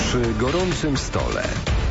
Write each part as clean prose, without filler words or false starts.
Przy gorącym stole.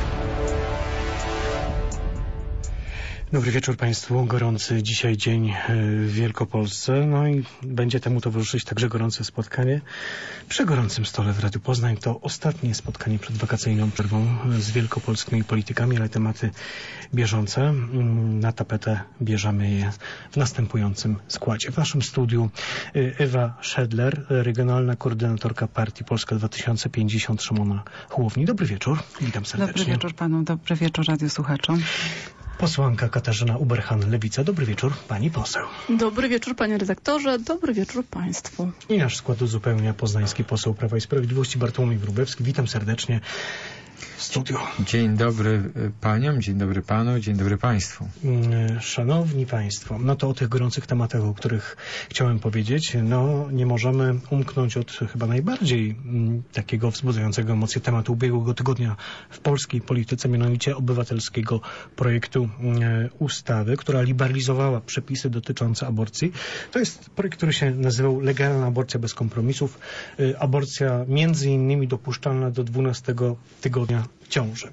Dobry wieczór Państwu. Gorący dzisiaj dzień w Wielkopolsce. No i będzie temu towarzyszyć także gorące spotkanie przy gorącym stole w Radiu Poznań. To ostatnie spotkanie przed wakacyjną przerwą z wielkopolskimi politykami, ale tematy bieżące. Na tapetę bierzemy je w następującym składzie. W naszym studiu Ewa Szedler, regionalna koordynatorka partii Polska 2050 Szymona Hołowni. Dobry wieczór. Witam serdecznie. Dobry wieczór panu, dobry wieczór radiosłuchaczom. Posłanka Katarzyna Uberhan, Lewica. Dobry wieczór, pani poseł. Dobry wieczór, panie redaktorze. Dobry wieczór państwu. I nasz skład uzupełnia poznański poseł Prawa i Sprawiedliwości Bartłomiej Wróblewski. Witam serdecznie w studiu. Dzień dobry paniom, dzień dobry panu, dzień dobry państwu. Szanowni państwo, no to o tych gorących tematach, o których chciałem powiedzieć, no nie możemy umknąć od chyba najbardziej takiego wzbudzającego emocje tematu ubiegłego tygodnia w polskiej polityce, mianowicie obywatelskiego projektu ustawy, która liberalizowała przepisy dotyczące aborcji. To jest projekt, który się nazywał Legalna aborcja bez kompromisów. Aborcja między innymi dopuszczalna do 12 tygodnia ciąży.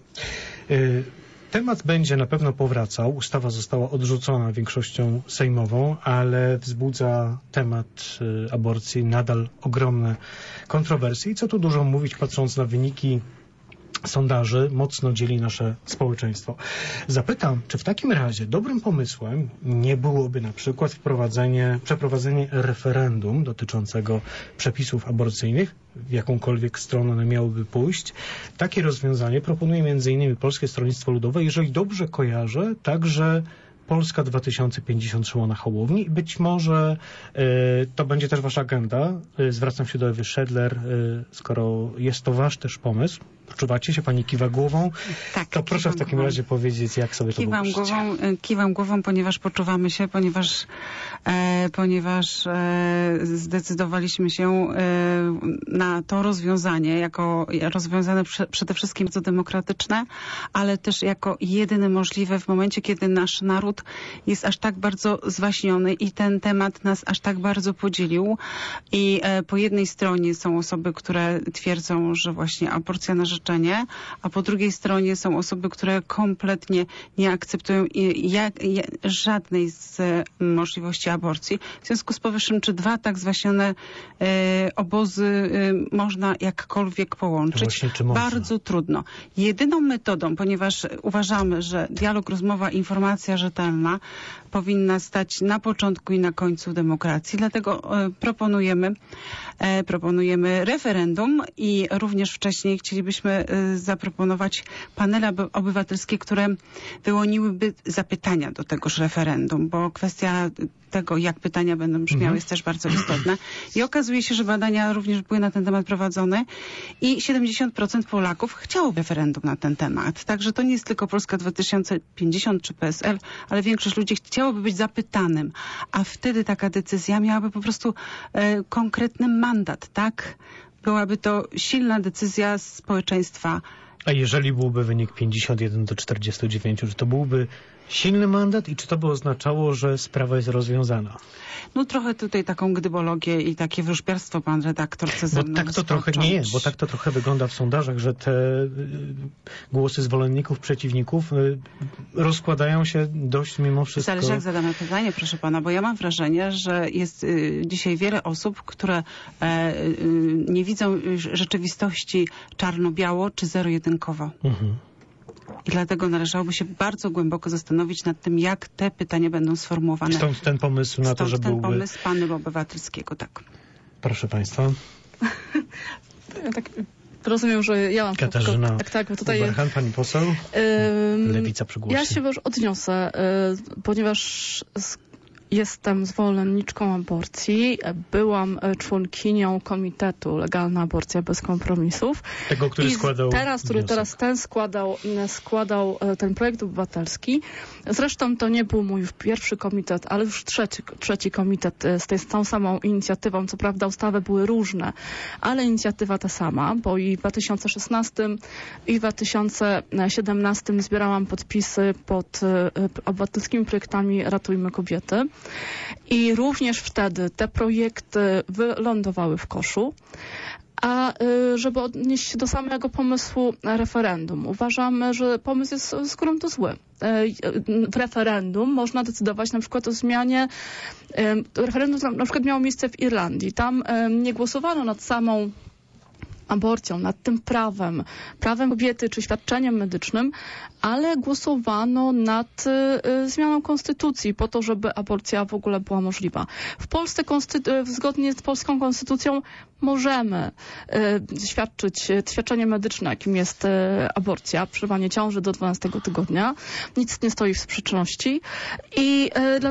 Temat będzie na pewno powracał. Ustawa została odrzucona większością sejmową, ale wzbudza temat aborcji nadal ogromne kontrowersje. I co tu dużo mówić, patrząc na wyniki sondaży, mocno dzieli nasze społeczeństwo. Zapytam, czy w takim razie dobrym pomysłem nie byłoby na przykład przeprowadzenie referendum dotyczącego przepisów aborcyjnych, w jakąkolwiek stronę one miałyby pójść. Takie rozwiązanie proponuje m.in. Polskie Stronnictwo Ludowe, jeżeli dobrze kojarzę, także Polska 2050 Szymona Hołowni. Być może to będzie też wasza agenda. Zwracam się do Ewy Szedler, skoro jest to wasz też pomysł. Poczuwacie się, pani kiwa głową? Tak, to proszę w takim razie powiedzieć, jak sobie to wyobrażacie. Kiwam głową, ponieważ poczuwamy się, ponieważ zdecydowaliśmy się na to rozwiązanie, jako rozwiązane przede wszystkim bardzo demokratyczne, ale też jako jedyne możliwe w momencie, kiedy nasz naród jest aż tak bardzo zwaśniony i ten temat nas aż tak bardzo podzielił. I po jednej stronie są osoby, które twierdzą, że właśnie aborcja na życzenie, a po drugiej stronie są osoby, które kompletnie nie akceptują żadnej z możliwości aborcji. W związku z powyższym, czy dwa tak zwaśnione obozy można jakkolwiek połączyć? Właśnie, czy można? Bardzo trudno. Jedyną metodą, ponieważ uważamy, że dialog, rozmowa, informacja rzetelna powinna stać na początku i na końcu demokracji. Dlatego proponujemy referendum i również wcześniej chcielibyśmy zaproponować panele obywatelskie, które wyłoniłyby zapytania do tegoż referendum, bo kwestia tego, jak pytania będą brzmiały, jest też bardzo istotna. I okazuje się, że badania również były na ten temat prowadzone i 70% Polaków chciało referendum na ten temat. Także to nie jest tylko Polska 2050 czy PSL, ale większość ludzi chciałoby być zapytanym, a wtedy taka decyzja miałaby po prostu konkretny mandat, tak? Byłaby to silna decyzja społeczeństwa. A jeżeli byłby wynik 51 do 49, czy to byłby silny mandat i czy to by oznaczało, że sprawa jest rozwiązana? No trochę tutaj taką gdybologię i takie wróżbiarstwo pan redaktor chce ze mną tak to trochę nie jest, bo tak to trochę wygląda w sondażach, że te głosy zwolenników, przeciwników rozkładają się dość mimo wszystko. Zależy, jak zadamy pytanie, proszę pana, bo ja mam wrażenie, że jest dzisiaj wiele osób, które nie widzą rzeczywistości czarno-biało czy zero-jedynkowo. I dlatego należałoby się bardzo głęboko zastanowić nad tym, jak te pytania będą sformułowane. Stąd ten pomysł na to, że byłby... ten pomysł panelu obywatelskiego, tak. Proszę państwa. Tak, rozumiem, że ja mam... Katarzyna tak, bo tutaj Uberhan, pani poseł. Lewica przygłosi. Ja się już odniosę, ponieważ jestem zwolenniczką aborcji. Byłam członkinią Komitetu Legalna Aborcja bez kompromisów. Tego, który składał składał ten projekt obywatelski. Zresztą to nie był mój pierwszy komitet, ale już trzeci komitet z tą samą inicjatywą. Co prawda ustawy były różne, ale inicjatywa ta sama, bo i w 2016 i w 2017 zbierałam podpisy pod obywatelskimi projektami Ratujmy Kobiety. I również wtedy te projekty wylądowały w koszu, A żeby odnieść się do samego pomysłu referendum, uważamy, że pomysł jest z gruntu zły. W referendum można decydować na przykład o zmianie. Referendum na przykład miało miejsce w Irlandii. Tam nie głosowano nad samą aborcją, nad tym prawem kobiety czy świadczeniem medycznym, ale głosowano nad zmianą konstytucji po to, żeby aborcja w ogóle była możliwa. W Polsce zgodnie z polską konstytucją możemy świadczyć świadczenie medyczne, jakim jest aborcja, przerwanie ciąży do 12 tygodnia. Nic nie stoi w sprzeczności i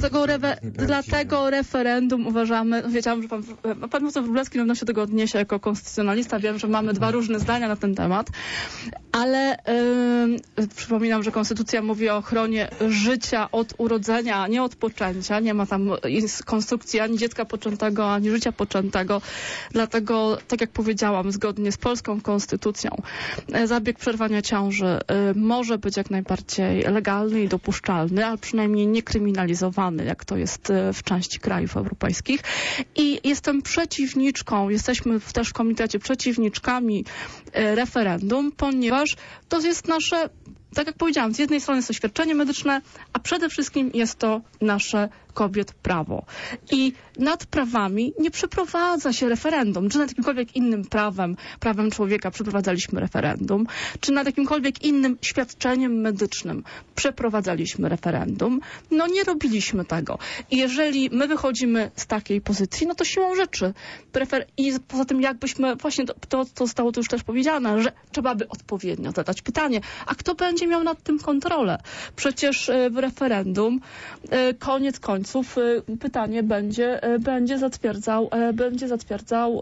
dlatego referendum uważamy, wiedziałam, że pan poseł Wróblewski na pewno się do tego odniesie jako konstytucjonalista. Wiem, że mamy dwa różne zdania na ten temat, ale przypominam, że konstytucja mówi o ochronie życia od urodzenia, a nie od poczęcia. Nie ma tam konstrukcji ani dziecka poczętego, ani życia poczętego. Dlatego, tak jak powiedziałam, zgodnie z polską konstytucją zabieg przerwania ciąży może być jak najbardziej legalny i dopuszczalny, ale przynajmniej niekryminalizowany, jak to jest w części krajów europejskich. I jestem przeciwniczką, jesteśmy też w komitecie przeciwniczkami referendum, ponieważ to jest nasze, tak jak powiedziałam, z jednej strony jest to świadczenie medyczne, a przede wszystkim jest to nasze kobiet prawo. I nad prawami nie przeprowadza się referendum. Czy nad jakimkolwiek innym prawem człowieka przeprowadzaliśmy referendum, czy nad jakimkolwiek innym świadczeniem medycznym przeprowadzaliśmy referendum. No nie robiliśmy tego. I jeżeli my wychodzimy z takiej pozycji, no to siłą rzeczy. I poza tym jakbyśmy, właśnie to zostało tu już też powiedziane, że trzeba by odpowiednio zadać pytanie, a kto będzie miał nad tym kontrolę? Przecież w referendum koniec końców pytanie będzie zatwierdzał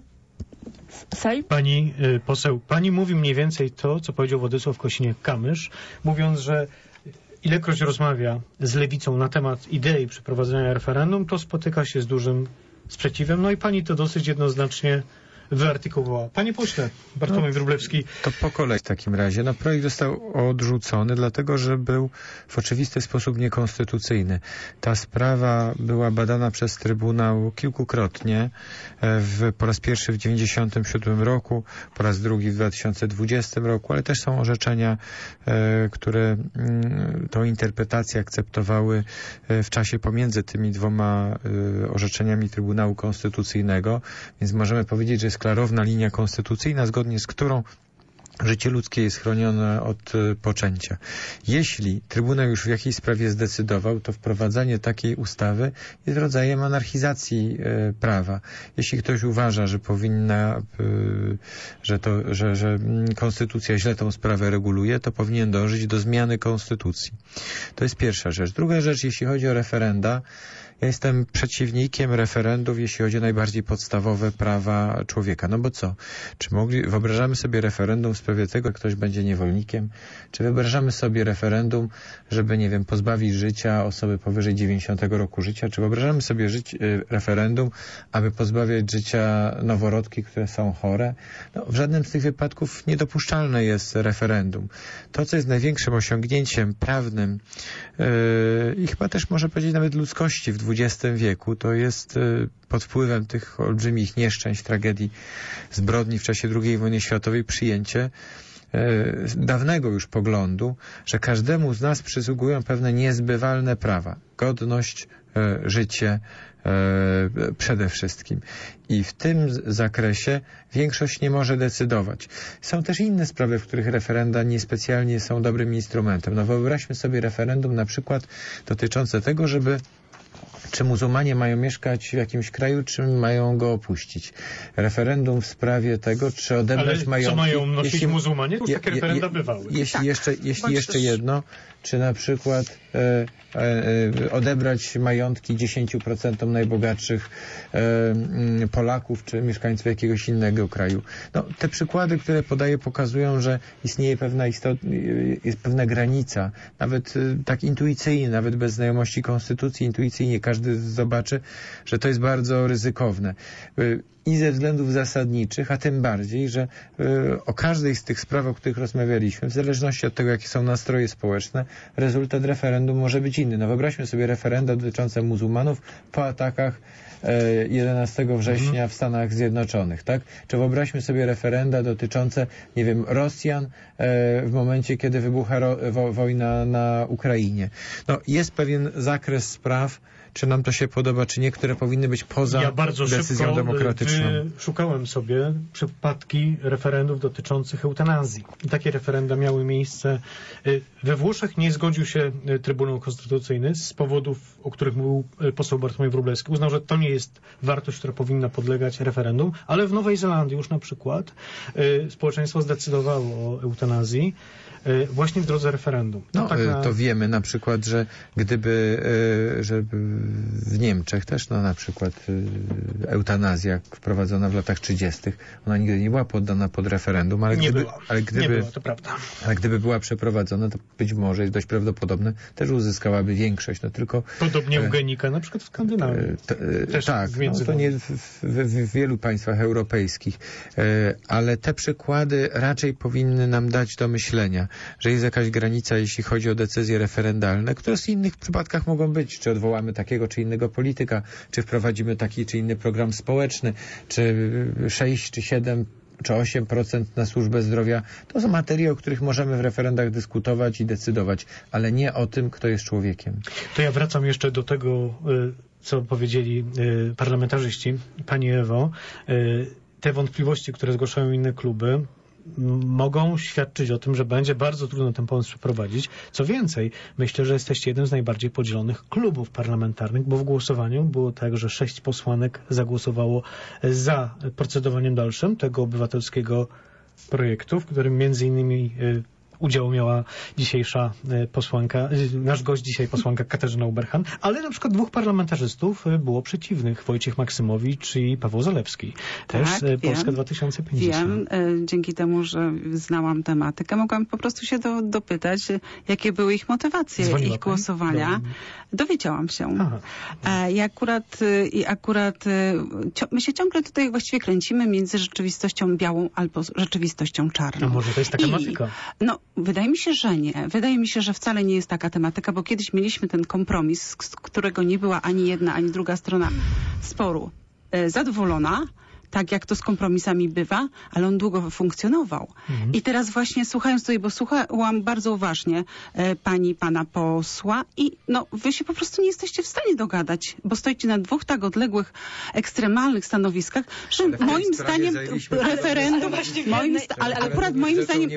Sejm. Pani poseł, pani mówi mniej więcej to, co powiedział Władysław Kosiniak-Kamysz, mówiąc, że ilekroć rozmawia z lewicą na temat idei przeprowadzenia referendum, to spotyka się z dużym sprzeciwem. No i pani to dosyć jednoznacznie wyartykułowała. Panie pośle, Bartłomiej Wróblewski. To po kolei w takim razie. No, projekt został odrzucony, dlatego że był w oczywisty sposób niekonstytucyjny. Ta sprawa była badana przez Trybunał kilkukrotnie. Po raz pierwszy w 1997 roku, po raz drugi w 2020 roku, ale też są orzeczenia, które tą interpretację akceptowały w czasie pomiędzy tymi dwoma orzeczeniami Trybunału Konstytucyjnego, więc możemy powiedzieć, że jest klarowna linia konstytucyjna, zgodnie z którą życie ludzkie jest chronione od poczęcia. Jeśli Trybunał już w jakiejś sprawie zdecydował, to wprowadzanie takiej ustawy jest rodzajem anarchizacji prawa. Jeśli ktoś uważa, że że konstytucja źle tą sprawę reguluje, to powinien dążyć do zmiany konstytucji. To jest pierwsza rzecz. Druga rzecz, jeśli chodzi o referenda, ja jestem przeciwnikiem referendów, jeśli chodzi o najbardziej podstawowe prawa człowieka. No bo co? Wyobrażamy sobie referendum w sprawie tego, że ktoś będzie niewolnikiem? Czy wyobrażamy sobie referendum, żeby, nie wiem, pozbawić życia osoby powyżej 90 roku życia? Czy wyobrażamy sobie referendum, aby pozbawiać życia noworodki, które są chore? No, w żadnym z tych wypadków niedopuszczalne jest referendum. To, co jest największym osiągnięciem prawnym i chyba też można powiedzieć nawet ludzkości w XX wieku, to jest pod wpływem tych olbrzymich nieszczęść, tragedii, zbrodni w czasie II wojny światowej przyjęcie dawnego już poglądu, że każdemu z nas przysługują pewne niezbywalne prawa. Godność, życie przede wszystkim. I w tym zakresie większość nie może decydować. Są też inne sprawy, w których referenda niespecjalnie są dobrym instrumentem. No wyobraźmy sobie referendum na przykład dotyczące tego, czy muzułmanie mają mieszkać w jakimś kraju, czy mają go opuścić. Referendum w sprawie tego, czy odebrać majątki. Co mają nosić muzułmanie? To już takie referenda bywały. Jeśli jeszcze jedno, czy na przykład odebrać majątki 10% najbogatszych Polaków, czy mieszkańców jakiegoś innego kraju. No, te przykłady, które podaję, pokazują, że istnieje pewna granica, nawet tak intuicyjnie, nawet bez znajomości konstytucji, intuicyjnie każdy zobaczy, że to jest bardzo ryzykowne. I ze względów zasadniczych, a tym bardziej, że o każdej z tych spraw, o których rozmawialiśmy, w zależności od tego, jakie są nastroje społeczne, rezultat referendum referendum może być inny. No wyobraźmy sobie referenda dotyczące muzułmanów po atakach 11 września w Stanach Zjednoczonych, tak? Czy wyobraźmy sobie referenda dotyczące, nie wiem, Rosjan w momencie, kiedy wybucha wojna na Ukrainie. No, jest pewien zakres spraw, czy nam to się podoba, czy nie, które powinny być poza decyzją demokratyczną. Szukałem sobie przypadki referendów dotyczących eutanazji. I takie referenda miały miejsce. We Włoszech nie zgodził się Trybunał Konstytucyjny z powodów, o których mówił poseł Bartłomiej Wróblewski. Uznał, że to nie jest wartość, która powinna podlegać referendum, ale w Nowej Zelandii już na przykład społeczeństwo zdecydowało o eutanazji właśnie w drodze referendum. To wiemy na przykład, że gdyby że w Niemczech też na przykład eutanazja wprowadzona w latach 30. ona nigdy nie była poddana pod referendum, ale nie była, to prawda. Ale gdyby była przeprowadzona, to być może jest dość prawdopodobne, też uzyskałaby większość. No tylko podobnie eugenika, na przykład w Skandynawii. Tak, to nie w wielu państwach europejskich, ale te przykłady raczej powinny nam dać do myślenia, że jest jakaś granica, jeśli chodzi o decyzje referendalne, które w innych przypadkach mogą być, czy odwołamy takiego czy innego polityka, czy wprowadzimy taki czy inny program społeczny, czy 6 czy 7 czy 8% na służbę zdrowia. To są materie, o których możemy w referendach dyskutować i decydować, ale nie o tym, kto jest człowiekiem. To ja wracam jeszcze do tego, co powiedzieli parlamentarzyści. Pani Ewo, te wątpliwości, które zgłaszają inne kluby, mogą świadczyć o tym, że będzie bardzo trudno ten pomysł przeprowadzić. Co więcej, myślę, że jesteście jednym z najbardziej podzielonych klubów parlamentarnych, bo w głosowaniu było tak, że 6 posłanek zagłosowało za procedowaniem dalszym tego obywatelskiego projektu, w którym między innymi udział miała dzisiejsza posłanka, nasz gość dzisiaj posłanka Katarzyna Uberhan, ale na przykład 2 parlamentarzystów było przeciwnych, Wojciech Maksymowicz i Paweł Zalewski. Też Polska 2050. Wiem, dzięki temu, że znałam tematykę, mogłam po prostu się dopytać, jakie były ich motywacje, ich głosowania. Dowiedziałam się. I akurat my się ciągle tutaj właściwie kręcimy między rzeczywistością białą albo rzeczywistością czarną. A może to jest taka tematyka? Wydaje mi się, że nie. Wydaje mi się, że wcale nie jest taka tematyka, bo kiedyś mieliśmy ten kompromis, z którego nie była ani jedna, ani druga strona sporu zadowolona, tak jak to z kompromisami bywa, ale on długo funkcjonował. I teraz właśnie słuchając tutaj, bo słuchałam bardzo uważnie pana posła i wy się po prostu nie jesteście w stanie dogadać, bo stoicie na 2 tak odległych, ekstremalnych stanowiskach, że moim zdaniem referendum, ale akurat moim zdaniem,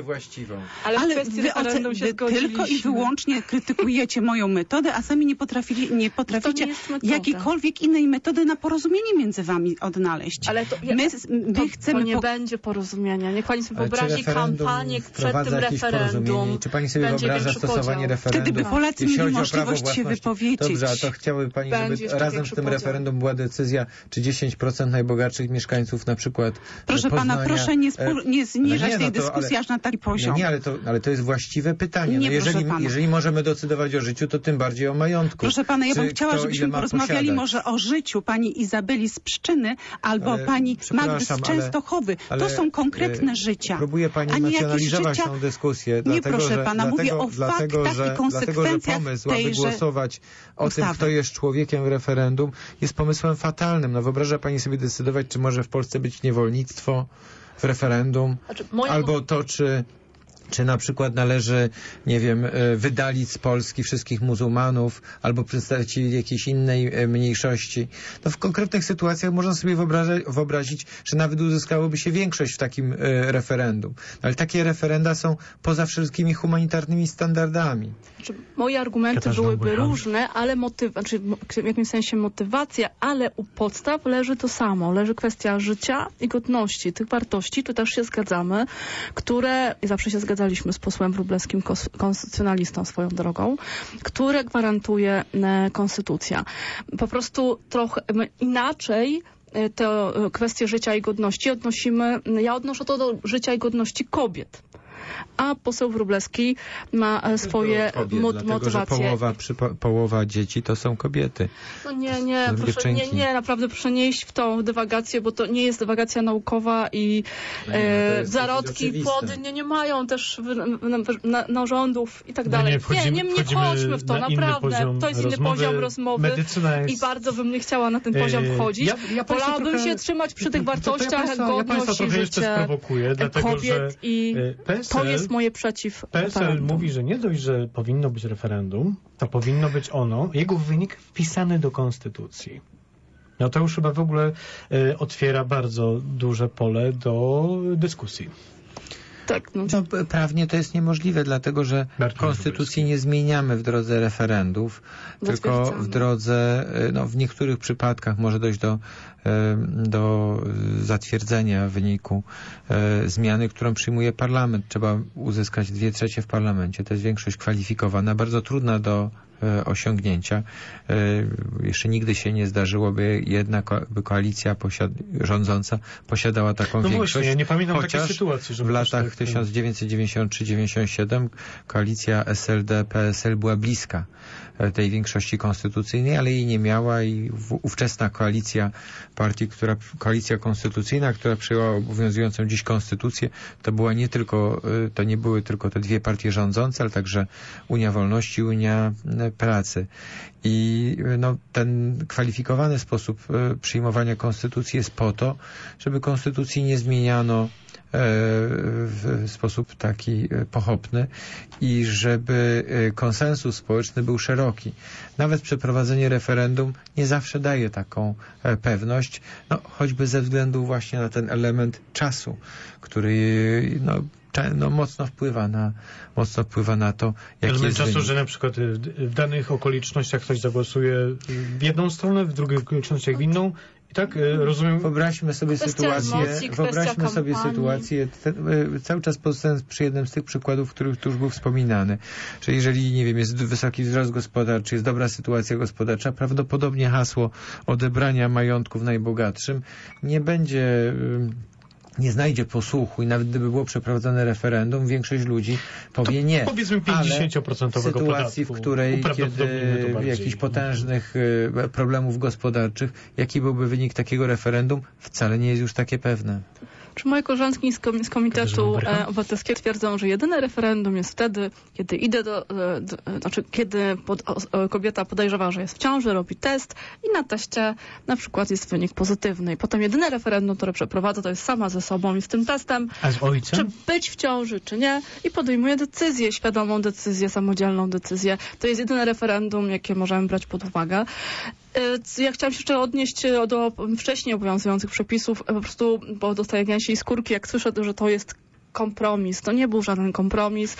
ale wy tylko i wyłącznie krytykujecie moją metodę, a sami nie potraficie jakiejkolwiek innej metody na porozumienie między wami odnaleźć. Ale to My chcemy... To nie będzie porozumienia. Niech pani sobie wyobrazi kampanię przed tym referendum. Czy pani sobie wyobraża stosowanie referendum? Wtedy by Polacy mieli możliwość się wypowiedzieć. Dobrze, a to chciałaby pani, żeby razem z tym referendum była decyzja, czy 10% najbogatszych mieszkańców na przykład Proszę Poznania, pana, proszę nie zniżać tej dyskusji aż na taki poziom. Ale to jest właściwe pytanie. Jeżeli możemy decydować o życiu, to tym bardziej o majątku. Proszę pana, ja bym chciała, żebyśmy porozmawiali może o życiu pani Izabeli z Pszczyny albo pani Magdy z Częstochowy. To są konkretne życia. Próbuje pani emocjonalizować tą dyskusję. Nie, proszę pana, mówię o faktach i konsekwencjach pomysł, aby głosować o tym, kto jest człowiekiem w referendum, jest pomysłem fatalnym. Wyobraża pani sobie decydować, czy może w Polsce być niewolnictwo w referendum? Albo to, czy na przykład należy, nie wiem, wydalić z Polski wszystkich muzułmanów albo przedstawicieli jakiejś innej mniejszości. W konkretnych sytuacjach można sobie wyobrazić, że nawet uzyskałoby się większość w takim referendum. Ale takie referenda są poza wszystkimi humanitarnymi standardami. Moje argumenty byłyby różne, ale w jakimś sensie motywacja, ale u podstaw leży to samo. Leży kwestia życia i godności, tych wartości, tu też się zgadzamy, które, i zawsze się zgadzaliśmy z posłem Wróblewskim, konstytucjonalistą swoją drogą, które gwarantuje konstytucja. Po prostu trochę inaczej te kwestie życia i godności odnosimy, ja odnoszę to do życia i godności kobiet. a poseł Wróblewski ma swoje motywacje. Połowa dzieci to są kobiety. No nie, proszę, nie, naprawdę proszę nie iść w tą dywagację, bo to nie jest dywagacja naukowa i zarodki, płody nie mają też narządów i tak dalej. Nie chodźmy w to, naprawdę. To jest inny poziom rozmowy i bardzo bym nie chciała na ten poziom wchodzić. Wolałabym się trzymać przy tych wartościach jak godność i życie kobiet i to jest moje przeciw. PSL mówi, że nie dość, że powinno być referendum, to powinno być jego wynik wpisany do konstytucji. No to już chyba w ogóle otwiera bardzo duże pole do dyskusji. Tak, no. Prawnie to jest niemożliwe, dlatego że konstytucji nie zmieniamy w drodze referendów, tylko w drodze, w niektórych przypadkach może dojść do zatwierdzenia wyniku zmiany, którą przyjmuje parlament. Trzeba uzyskać 2/3 w parlamencie. To jest większość kwalifikowana, bardzo trudna do osiągnięcia. Jeszcze nigdy się nie zdarzyło, by koalicja rządząca posiadała taką większość. Właśnie, ja nie pamiętam takiej sytuacji, że w latach 1993-97 koalicja SLD-PSL była bliska tej większości konstytucyjnej, ale jej nie miała i ówczesna koalicja konstytucyjna, która przyjęła obowiązującą dziś konstytucję, to nie były tylko te dwie partie rządzące, ale także Unia Wolności i Unia Pracy. I ten kwalifikowany sposób przyjmowania konstytucji jest po to, żeby konstytucji nie zmieniano w sposób taki pochopny i żeby konsensus społeczny był szeroki. Nawet przeprowadzenie referendum nie zawsze daje taką pewność, choćby ze względu właśnie na ten element czasu, który mocno wpływa na to, jaki jest czasu, wynik. że na przykład w danych okolicznościach ktoś zagłosuje w jedną stronę, w drugich okolicznościach w inną. Tak, rozumiem. Wyobraźmy sobie sytuację, cały czas pozostając przy jednym z tych przykładów, który tu już był wspominany, że jeżeli, jest wysoki wzrost gospodarczy, jest dobra sytuacja gospodarcza, prawdopodobnie hasło odebrania majątków najbogatszym nie znajdzie posłuchu i nawet gdyby było przeprowadzone referendum, większość ludzi powie nie. Powiedzmy 50% w sytuacji, w której kiedy jakichś potężnych problemów gospodarczych, jaki byłby wynik takiego referendum, wcale nie jest już takie pewne. Czy moje koleżanki z Komitetu Obywatelskiego twierdzą, że jedyne referendum jest wtedy, kiedy kiedy kobieta podejrzewa, że jest w ciąży, robi test i na teście na przykład jest wynik pozytywny. I potem jedyne referendum, które przeprowadza, to jest sama ze sobą i z tym testem, a z ojcem? Czy być w ciąży, czy nie, i podejmuje decyzję, świadomą decyzję, samodzielną decyzję. To jest jedyne referendum, jakie możemy brać pod uwagę. Ja chciałam się jeszcze odnieść do wcześniej obowiązujących przepisów, po prostu, bo dostaję gęsiej skórki, jak słyszę, że to jest kompromis. To nie był żaden kompromis.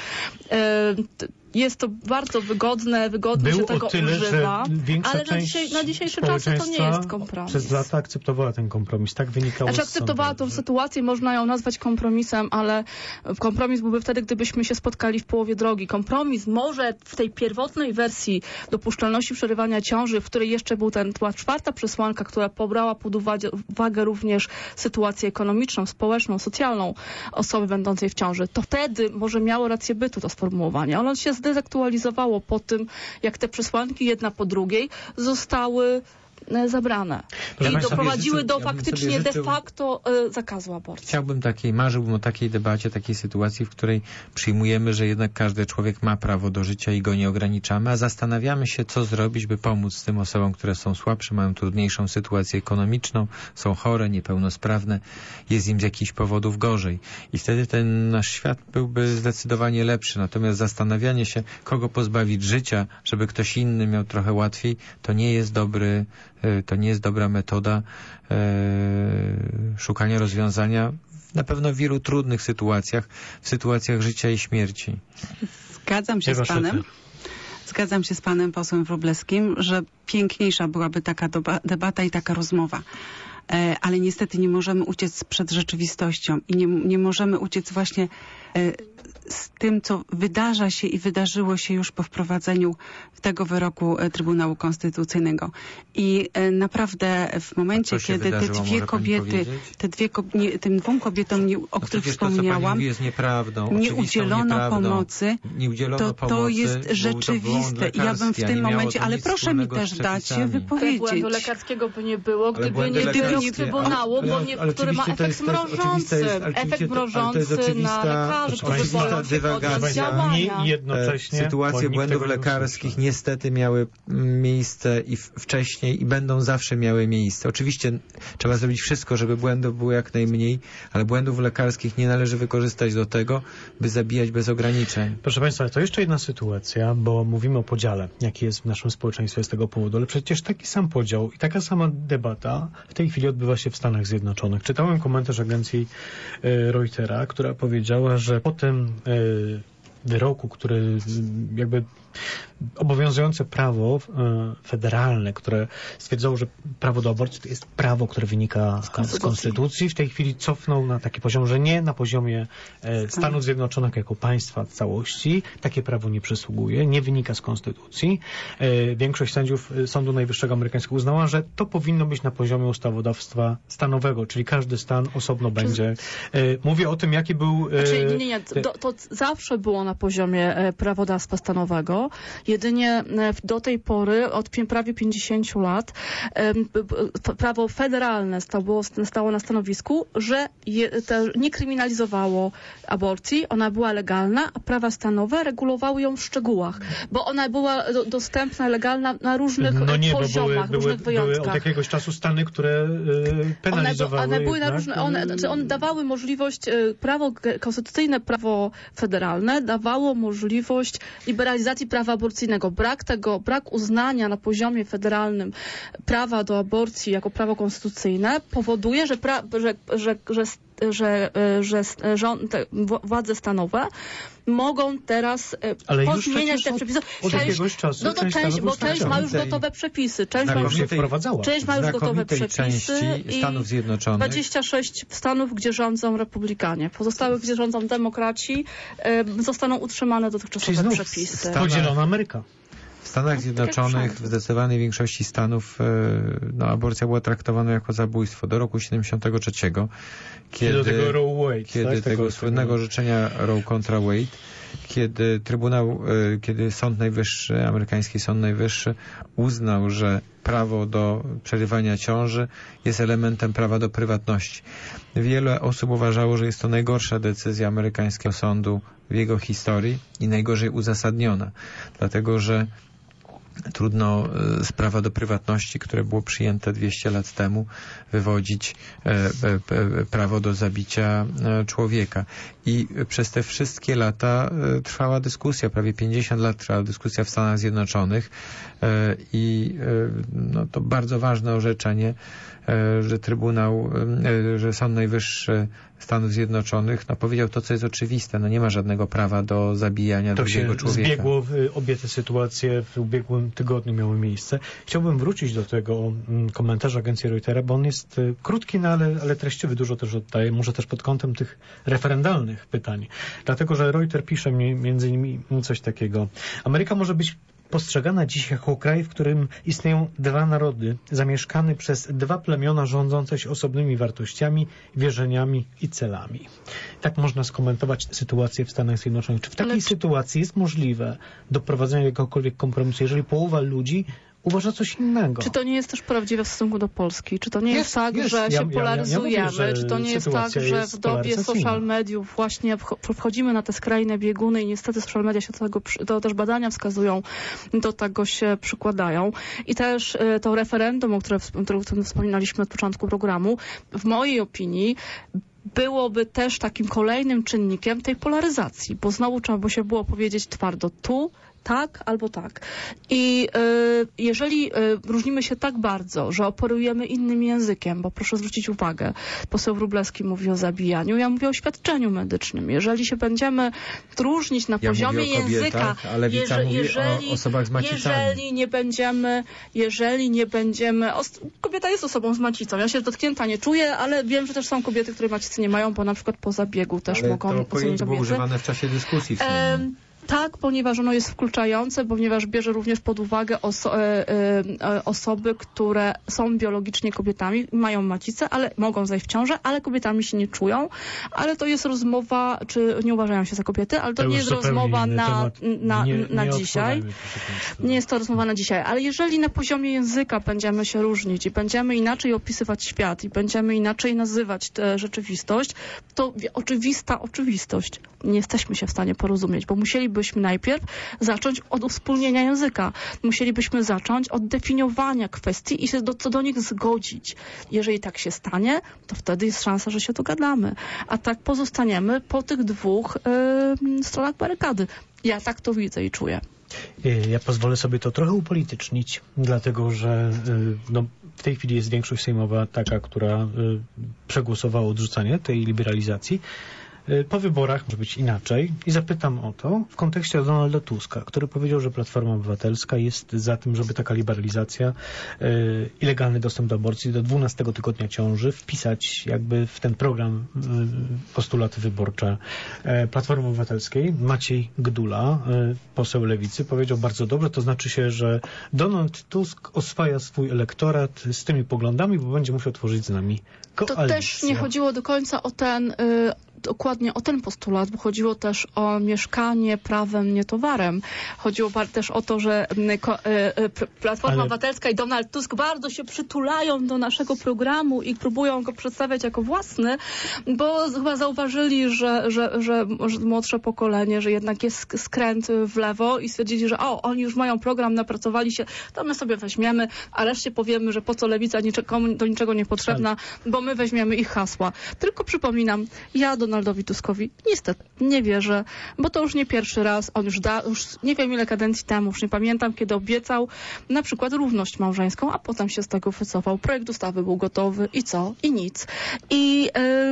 Jest to bardzo wygodnie się tego używa, ale na dzisiejsze czasy to nie jest kompromis. Przez lata akceptowała ten kompromis, tak wynikało z akceptowała tą sytuację, można ją nazwać kompromisem, ale kompromis byłby wtedy, gdybyśmy się spotkali w połowie drogi. Kompromis może w tej pierwotnej wersji dopuszczalności przerywania ciąży, w której jeszcze była czwarta przesłanka, która pobrała pod uwagę również sytuację ekonomiczną, społeczną, socjalną osoby będącej w ciąży, to wtedy może miało rację bytu to sformułowanie. Ono się zdezaktualizowało po tym, jak te przesłanki jedna po drugiej zostały zabrane. I doprowadziły do faktycznie de facto zakazu aborcji. Marzyłbym o takiej debacie, takiej sytuacji, w której przyjmujemy, że jednak każdy człowiek ma prawo do życia i go nie ograniczamy, a zastanawiamy się, co zrobić, by pomóc tym osobom, które są słabsze, mają trudniejszą sytuację ekonomiczną, są chore, niepełnosprawne, jest im z jakichś powodów gorzej. I wtedy ten nasz świat byłby zdecydowanie lepszy. Natomiast zastanawianie się, kogo pozbawić życia, żeby ktoś inny miał trochę łatwiej, to nie jest dobra metoda szukania rozwiązania na pewno w wielu trudnych sytuacjach, w sytuacjach życia i śmierci. Zgadzam się z panem posłem Wróblewskim, że piękniejsza byłaby taka debata i taka rozmowa. Ale niestety nie możemy uciec przed rzeczywistością i nie możemy uciec właśnie z tym, co wydarza się i wydarzyło się już po wprowadzeniu tego wyroku Trybunału Konstytucyjnego. I naprawdę w momencie, kiedy tym dwóm kobietom, o których wspomniałam, nie udzielono pomocy, to jest rzeczywiste. I ja bym w tym momencie, ale proszę mi też dać wypowiedzieć. Błędu lekarskiego by nie było, gdyby nie było Trybunału, który ma efekt mrożący. Efekt mrożący na lekarzy, którzy boją się podjąć działania. Sytuacje błędów lekarskich niestety miały miejsce i wcześniej i będą zawsze miały miejsce. Oczywiście trzeba zrobić wszystko, żeby błędów było jak najmniej, ale błędów lekarskich nie należy wykorzystać do tego, by zabijać bez ograniczeń. Proszę Państwa, to jeszcze jedna sytuacja, bo mówimy o podziale, jaki jest w naszym społeczeństwie z tego powodu, ale przecież taki sam podział i taka sama debata w tej chwili odbywa się w Stanach Zjednoczonych. Czytałem komentarz agencji Reutera, która powiedziała, że po tym wyroku, który jakby obowiązujące prawo federalne, które stwierdzało, że prawo do aborcji to jest prawo, które wynika z Konstytucji. W tej chwili cofnął na taki poziom, że nie na poziomie Stanów Zjednoczonych jako państwa w całości. Takie prawo nie przysługuje, nie wynika z Konstytucji. Większość sędziów Sądu Najwyższego amerykańskiego uznała, że to powinno być na poziomie ustawodawstwa stanowego, czyli każdy stan osobno będzie. Mówię o tym, jaki był... Nie. To zawsze było na poziomie prawodawstwa stanowego. Jedynie do tej pory, od prawie 50 lat, prawo federalne stało na stanowisku, że nie kryminalizowało aborcji, ona była legalna, a prawa stanowe regulowały ją w szczegółach, bo ona była dostępna, legalna na różnych poziomach, różnych wyjątkach. Były od jakiegoś czasu stany, które penalizowały. One były na różne, one dawały możliwość, konstytucyjne prawo federalne dawało możliwość liberalizacji prawa aborcyjnego. Brak uznania na poziomie federalnym prawa do aborcji jako prawo konstytucyjne powoduje, że władze stanowe mogą teraz pozmieniać te przepisy. Od jakiegoś czasu bo część ma już gotowe przepisy. Część ma już gotowe przepisy i Stanów Zjednoczonych. 26 stanów, gdzie rządzą republikanie. Pozostałych, gdzie rządzą demokraci, zostaną utrzymane dotychczasowe przepisy. Podzielona Ameryka. W Stanach Zjednoczonych w zdecydowanej większości stanów aborcja była traktowana jako zabójstwo do roku 73, kiedy tego słynnego orzeczenia Roe kontra Wade, kiedy Sąd Najwyższy, amerykański Sąd Najwyższy uznał, że prawo do przerywania ciąży jest elementem prawa do prywatności. Wiele osób uważało, że jest to najgorsza decyzja amerykańskiego sądu w jego historii i najgorzej uzasadniona, dlatego że trudno z prawa do prywatności, które było przyjęte 200 lat temu, wywodzić prawo do zabicia człowieka. I przez te wszystkie lata trwała dyskusja, prawie 50 lat trwała dyskusja w Stanach Zjednoczonych i to bardzo ważne orzeczenie, że Sąd Najwyższy Stanów Zjednoczonych powiedział to, co jest oczywiste. Nie ma żadnego prawa do zabijania drugiego człowieka. Zbiegło obie te sytuacje w ubiegłym tygodniu miały miejsce. Chciałbym wrócić do tego komentarza agencji Reutera, bo on jest krótki, ale treściwy, dużo też oddaje, może też pod kątem tych referendalnych pytań. Dlatego, że Reuter pisze między innymi coś takiego. Ameryka może być postrzegana dziś jako kraj, w którym istnieją dwa narody, zamieszkany przez dwa plemiona rządzące się osobnymi wartościami, wierzeniami i celami. Tak można skomentować sytuację w Stanach Zjednoczonych. Czy w takiej sytuacji jest możliwe doprowadzenie jakiegokolwiek kompromisu, jeżeli połowa ludzi uważa coś innego? Czy to nie jest też prawdziwe w stosunku do Polski? Czy to nie jest tak, że się polaryzujemy? Mówię, czy to nie jest tak, że w dobie social mediów właśnie wchodzimy na te skrajne bieguny i niestety social media się to też badania wskazują, do tego się przykładają. I też to referendum, o którym wspominaliśmy od początku programu, w mojej opinii byłoby też takim kolejnym czynnikiem tej polaryzacji, bo znowu trzeba by się było powiedzieć twardo tu, tak albo tak. I jeżeli różnimy się tak bardzo, że operujemy innym językiem, bo proszę zwrócić uwagę, poseł Wróblewski mówi o zabijaniu, ja mówię o świadczeniu medycznym. Jeżeli się będziemy różnić na poziomie języka, a lewica mówi o osobach z macicami. Jeżeli nie będziemy... Kobieta jest osobą z macicą. Ja się dotknięta nie czuję, ale wiem, że też są kobiety, które macicy nie mają, bo na przykład po zabiegu też mogą... Ale to pojęcie było używane w czasie dyskusji. Tak, ponieważ ono jest wykluczające, ponieważ bierze również pod uwagę osoby, które są biologicznie kobietami, mają macicę, ale mogą zajść w ciążę, ale kobietami się nie czują. Ale to jest rozmowa, czy nie uważają się za kobiety, ale to nie jest rozmowa na dzisiaj. Nie jest to rozmowa na dzisiaj. Ale jeżeli na poziomie języka będziemy się różnić i będziemy inaczej opisywać świat i będziemy inaczej nazywać tę rzeczywistość, to oczywista oczywistość. Nie jesteśmy się w stanie porozumieć, bo musielibyśmy najpierw zacząć od uwspólnienia języka. Musielibyśmy zacząć od definiowania kwestii i się co do nich zgodzić. Jeżeli tak się stanie, to wtedy jest szansa, że się dogadamy. A tak pozostaniemy po tych dwóch stronach barykady. Ja tak to widzę i czuję. Ja pozwolę sobie to trochę upolitycznić, dlatego że w tej chwili jest większość sejmowa taka, która przegłosowała odrzucanie tej liberalizacji. Po wyborach może być inaczej i zapytam o to w kontekście Donalda Tuska, który powiedział, że Platforma Obywatelska jest za tym, żeby taka liberalizacja, ilegalny dostęp do aborcji do 12 tygodnia ciąży wpisać jakby w ten program postulaty wyborcze Platformy Obywatelskiej. Maciej Gdula, poseł Lewicy, powiedział bardzo dobrze, to znaczy się, że Donald Tusk oswaja swój elektorat z tymi poglądami, bo będzie musiał tworzyć z nami koalicję. To też nie chodziło do końca o dokładnie o ten postulat, bo chodziło też o mieszkanie prawem, nie towarem. Chodziło też o to, że Platforma Obywatelska i Donald Tusk bardzo się przytulają do naszego programu i próbują go przedstawiać jako własny, bo chyba zauważyli, że młodsze pokolenie, że jednak jest skręt w lewo i stwierdzili, że oni już mają program, napracowali się, to my sobie weźmiemy, a reszcie powiemy, że po co lewica do niczego niepotrzebna, bo my weźmiemy ich hasła. Tylko przypominam, ja Donaldowi Tuskowi niestety nie wierzę, bo to już nie pierwszy raz, on już nie wiem ile kadencji temu, już nie pamiętam, kiedy obiecał na przykład równość małżeńską, a potem się z tego wycofał. Projekt ustawy był gotowy i co? I nic. I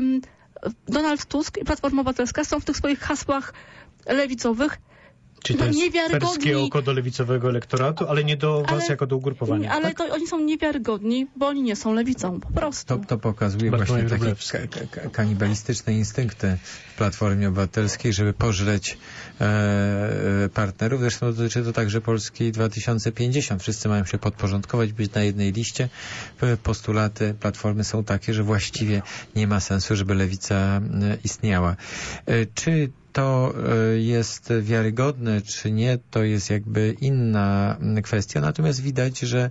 Donald Tusk i Platforma Obywatelska są w tych swoich hasłach lewicowych Czyli to jest perskie oko do lewicowego elektoratu, ale nie do was jako do ugrupowania. Ale tak? to oni są niewiarygodni, bo oni nie są lewicą, po prostu. To pokazuje właśnie takie kanibalistyczne instynkty w Platformie Obywatelskiej, żeby pożreć partnerów. Zresztą dotyczy to także Polski 2050. Wszyscy mają się podporządkować, być na jednej liście. Postulaty Platformy są takie, że właściwie nie ma sensu, żeby lewica istniała. Czy to jest wiarygodne, czy nie, to jest jakby inna kwestia. Natomiast widać, że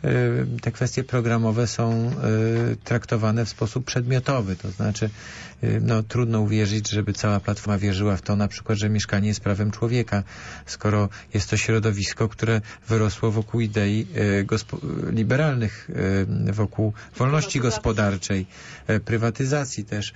te kwestie programowe są traktowane w sposób przedmiotowy. To znaczy, trudno uwierzyć, żeby cała Platforma wierzyła w to, na przykład, że mieszkanie jest prawem człowieka, skoro jest to środowisko, które wyrosło wokół idei liberalnych, wokół wolności gospodarczej, prywatyzacji też.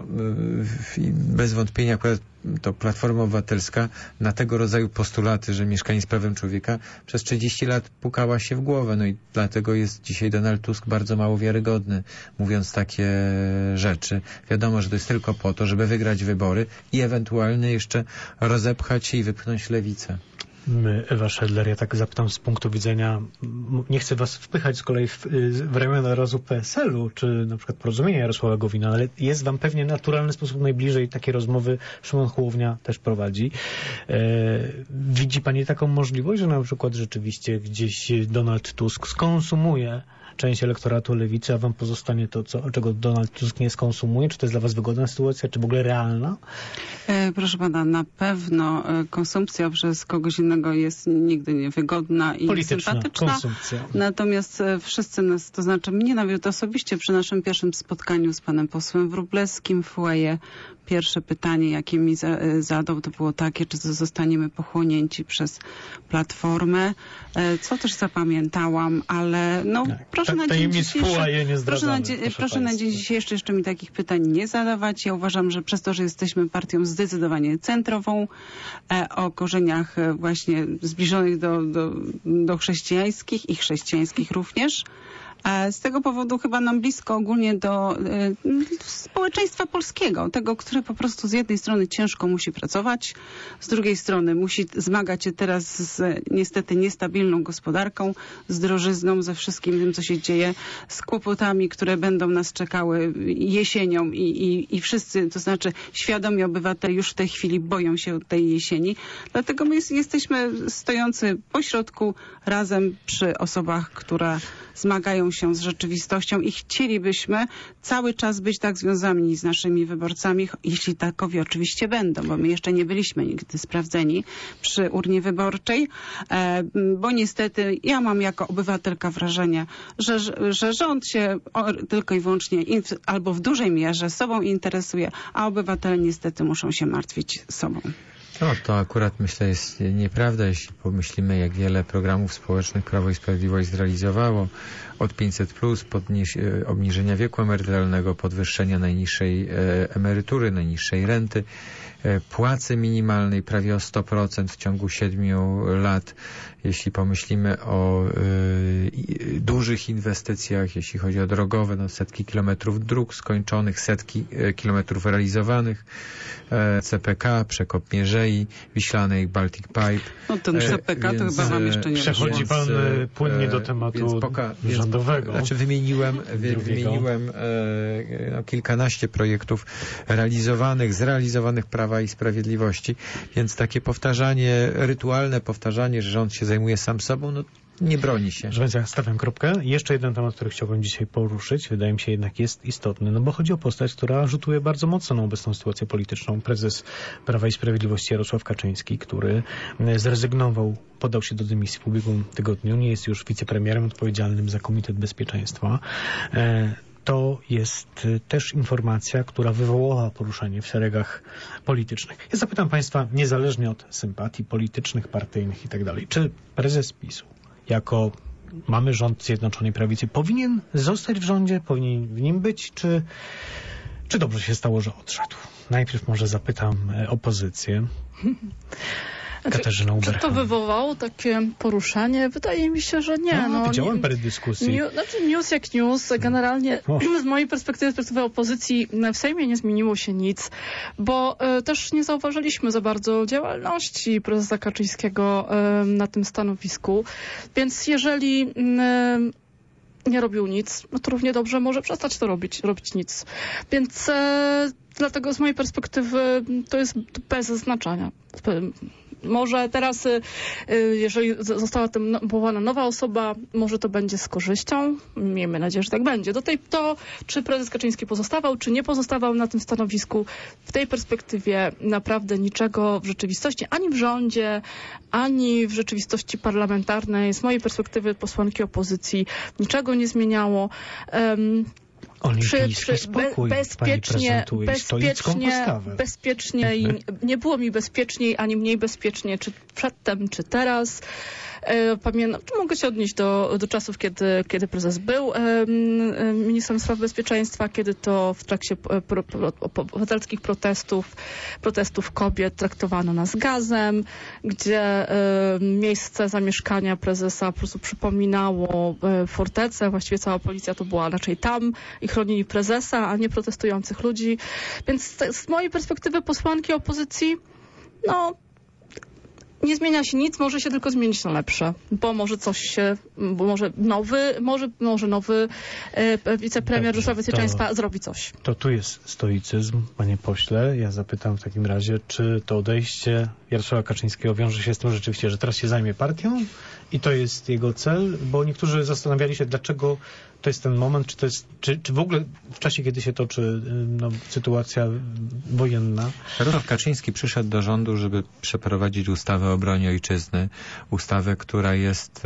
Bez wątpienia akurat to Platforma Obywatelska na tego rodzaju postulaty, że mieszkanie jest prawem człowieka, przez 30 lat pukała się w głowę. I dlatego jest dzisiaj Donald Tusk bardzo mało wiarygodny, mówiąc takie rzeczy. Wiadomo, że to jest tylko po to, żeby wygrać wybory i ewentualnie jeszcze rozepchać się i wypchnąć lewicę. Ewa Szedler, ja tak zapytam z punktu widzenia, nie chcę was wpychać z kolei w ramiona razu PSL-u, czy na przykład Porozumienia Jarosława Gowina, ale jest wam pewnie naturalny sposób najbliżej, takie rozmowy Szymon Hołownia też prowadzi. Widzi pani taką możliwość, że na przykład rzeczywiście gdzieś Donald Tusk skonsumuje część elektoratu lewicy, a wam pozostanie to, czego Donald Tusk nie skonsumuje? Czy to jest dla was wygodna sytuacja, czy w ogóle realna? Proszę pana, na pewno konsumpcja przez kogoś innego jest nigdy niewygodna i sympatyczna. Konsumpcja. Natomiast wszyscy nas, to znaczy mnie nawet osobiście przy naszym pierwszym spotkaniu z panem posłem Wróblewskim w foyer, pierwsze pytanie, jakie mi zadał, to było takie, czy zostaniemy pochłonięci przez Platformę, co też zapamiętałam, ale proszę proszę na dzień dzisiejszy jeszcze mi takich pytań nie zadawać. Ja uważam, że przez to, że jesteśmy partią zdecydowanie centrową, o korzeniach właśnie zbliżonych do chrześcijańskich i chrześcijańskich również. Z tego powodu chyba nam blisko ogólnie do społeczeństwa polskiego, tego, które po prostu z jednej strony ciężko musi pracować, z drugiej strony musi zmagać się teraz z niestety niestabilną gospodarką, z drożyzną, ze wszystkim tym, co się dzieje, z kłopotami, które będą nas czekały jesienią i wszyscy, to znaczy świadomi obywatele już w tej chwili boją się tej jesieni. Dlatego my jesteśmy stojący pośrodku razem przy osobach, które zmagają się z rzeczywistością i chcielibyśmy cały czas być tak związani z naszymi wyborcami, jeśli takowi oczywiście będą, bo my jeszcze nie byliśmy nigdy sprawdzeni przy urnie wyborczej, bo niestety ja mam jako obywatelka wrażenie, że rząd się tylko i wyłącznie albo w dużej mierze sobą interesuje, a obywatele niestety muszą się martwić sobą. No to akurat myślę jest nieprawda, jeśli pomyślimy, jak wiele programów społecznych Prawo i Sprawiedliwość zrealizowało. Od 500+, obniżenia wieku emerytalnego, podwyższenia najniższej emerytury, najniższej renty, płacy minimalnej prawie o 100% w ciągu 7 lat. Jeśli pomyślimy o dużych inwestycjach, jeśli chodzi o drogowe, no setki kilometrów dróg skończonych, setki kilometrów realizowanych, CPK, przekop Mierzei Wiślanej, Baltic Pipe. No ten CPK to chyba wam jeszcze nie przechodzi pan płynnie do tematu rządowego. Znaczy wymieniłem kilkanaście projektów zrealizowanych Prawa i Sprawiedliwości, więc takie rytualne powtarzanie, że rząd się zajmuje sam sobą, no nie broni się. Więc ja stawiam kropkę. Jeszcze jeden temat, który chciałbym dzisiaj poruszyć, wydaje mi się jednak jest istotny, no bo chodzi o postać, która rzutuje bardzo mocno na obecną sytuację polityczną. Prezes Prawa i Sprawiedliwości Jarosław Kaczyński, który zrezygnował, podał się do dymisji w ubiegłym tygodniu, nie jest już wicepremierem odpowiedzialnym za Komitet Bezpieczeństwa. To jest też informacja, która wywołała poruszenie w szeregach politycznych. Ja zapytam Państwa, niezależnie od sympatii politycznych, partyjnych i tak dalej, czy prezes PiS-u, jako mamy rząd Zjednoczonej Prawicy, powinien zostać w rządzie, powinien w nim być, czy dobrze się stało, że odszedł? Najpierw może zapytam opozycję. Katarzyna Uberhan. Czy to wywołało takie poruszenie? Wydaje mi się, że nie. Widziałem parę dyskusji. News jak news. Generalnie z mojej perspektywy opozycji w Sejmie nie zmieniło się nic, bo też nie zauważyliśmy za bardzo działalności prezesa Kaczyńskiego na tym stanowisku. Więc jeżeli nie robił nic, no to równie dobrze może przestać to robić nic. Więc dlatego z mojej perspektywy to jest bez znaczenia. Może teraz, jeżeli została tam powołana nowa osoba, może to będzie z korzyścią. Miejmy nadzieję, że tak będzie. To, czy prezes Kaczyński pozostawał, czy nie pozostawał na tym stanowisku, w tej perspektywie naprawdę niczego w rzeczywistości, ani w rządzie, ani w rzeczywistości parlamentarnej, z mojej perspektywy posłanki opozycji, niczego nie zmieniało. Bezpiecznie i nie było mi bezpieczniej, ani mniej bezpiecznie, czy przedtem, czy teraz. Mogę się odnieść do czasów, kiedy prezes był ministrem spraw bezpieczeństwa, kiedy to w trakcie obywatelskich protestów kobiet traktowano nas gazem, gdzie miejsce zamieszkania prezesa po prostu przypominało fortecę. Właściwie cała policja to była raczej tam i chronili prezesa, a nie protestujących ludzi. Więc z mojej perspektywy posłanki opozycji, nie zmienia się nic, może się tylko zmienić na lepsze, bo może nowy wicepremier do spraw bezpieczeństwa zrobi coś. To tu jest stoicyzm, panie pośle. Ja zapytam w takim razie, czy to odejście Jarosława Kaczyńskiego wiąże się z tym rzeczywiście, że teraz się zajmie partią i to jest jego cel, bo niektórzy zastanawiali się, dlaczego to jest ten moment, czy w ogóle w czasie, kiedy się toczy sytuacja wojenna. Jarosław Kaczyński przyszedł do rządu, żeby przeprowadzić ustawę o obronie ojczyzny. Ustawę, która jest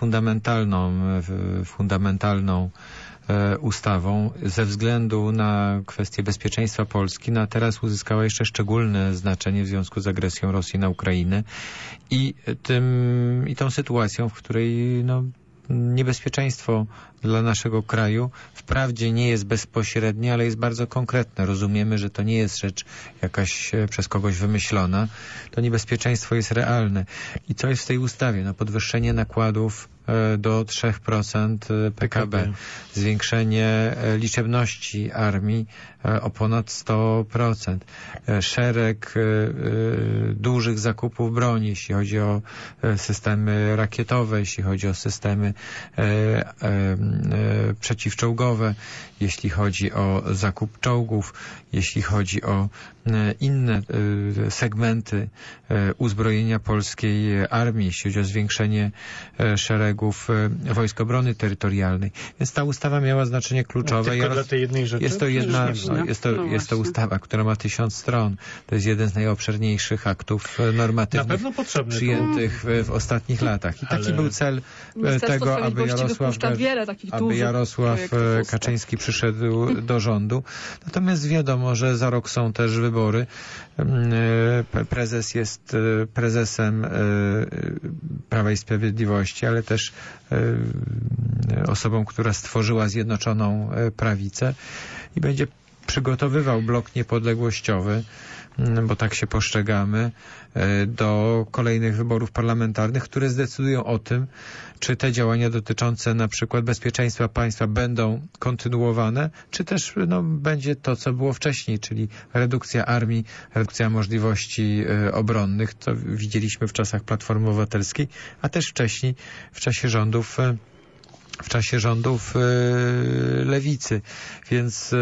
fundamentalną ustawą ze względu na kwestię bezpieczeństwa Polski. A teraz uzyskała jeszcze szczególne znaczenie w związku z agresją Rosji na Ukrainę i tą sytuacją, w której niebezpieczeństwo dla naszego kraju wprawdzie nie jest bezpośrednie, ale jest bardzo konkretne. Rozumiemy, że to nie jest rzecz jakaś przez kogoś wymyślona. To niebezpieczeństwo jest realne. I co jest w tej ustawie? No, podwyższenie nakładów do 3% PKB, zwiększenie liczebności armii o ponad 100%, szereg dużych zakupów broni, jeśli chodzi o systemy rakietowe, jeśli chodzi o systemy przeciwczołgowe, jeśli chodzi o zakup czołgów, jeśli chodzi o inne segmenty uzbrojenia polskiej armii, jeśli chodzi o zwiększenie szeregów Wojsk Obrony Terytorialnej. Więc ta ustawa miała znaczenie kluczowe. Tylko dla tej jednej rzeczy? Jest to ustawa, która ma 1000 stron. To jest jeden z najobszerniejszych aktów normatywnych przyjętych w ostatnich latach. I taki był cel tego, aby Jarosław Kaczyński przyszedł do rządu. Natomiast wiadomo, że za rok są też wybory. Prezes jest prezesem Prawa i Sprawiedliwości, ale też osobą, która stworzyła Zjednoczoną Prawicę i będzie przygotowywał blok niepodległościowy, bo tak się postrzegamy, do kolejnych wyborów parlamentarnych, które zdecydują o tym, czy te działania dotyczące na przykład bezpieczeństwa państwa będą kontynuowane, czy też będzie to, co było wcześniej, czyli redukcja armii, redukcja możliwości obronnych. To widzieliśmy w czasach Platformy Obywatelskiej, a też wcześniej w czasie rządów lewicy. Więc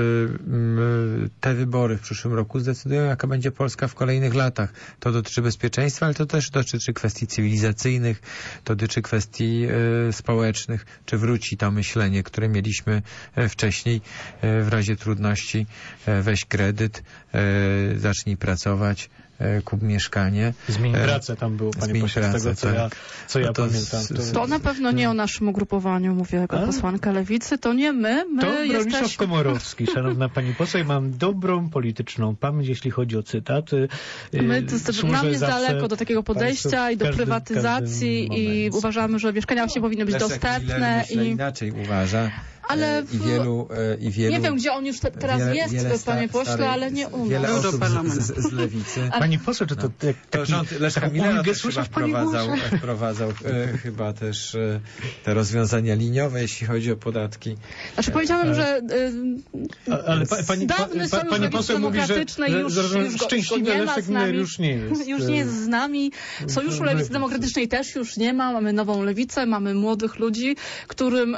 te wybory w przyszłym roku zdecydują, jaka będzie Polska w kolejnych latach. To dotyczy bezpieczeństwa, ale to też dotyczy kwestii cywilizacyjnych, to dotyczy kwestii społecznych. Czy wróci to myślenie, które mieliśmy wcześniej, w razie trudności weź kredyt, zacznij pracować, kup mieszkanie. Zmień pracę, tam było, panie pośle, z tego, co ja pamiętam. To na pewno nie o naszym ugrupowaniu, mówię jako posłanka Lewicy, to nie my. To Bronisław Komorowski, szanowna pani poseł, mam dobrą polityczną pamięć, jeśli chodzi o cytaty. Nam jest daleko do takiego podejścia i do prywatyzacji i uważamy, że mieszkania właśnie powinny być dostępne. I inaczej uważa. Ale i wielu nie wiem, gdzie on już teraz jest, panie pośle, ale nie u nas. Wiele osób z lewicy. Pani poseł, czy to rząd Leszka Millera wprowadzał chyba też te rozwiązania liniowe, jeśli chodzi o podatki. Znaczy powiedziałem, że ale pani poseł mówi, że szczęśliwy Leszek Miller już nie jest. Już nie jest z nami. Sojuszu Lewicy Demokratycznej też już nie ma. Mamy nową lewicę, mamy młodych ludzi, którym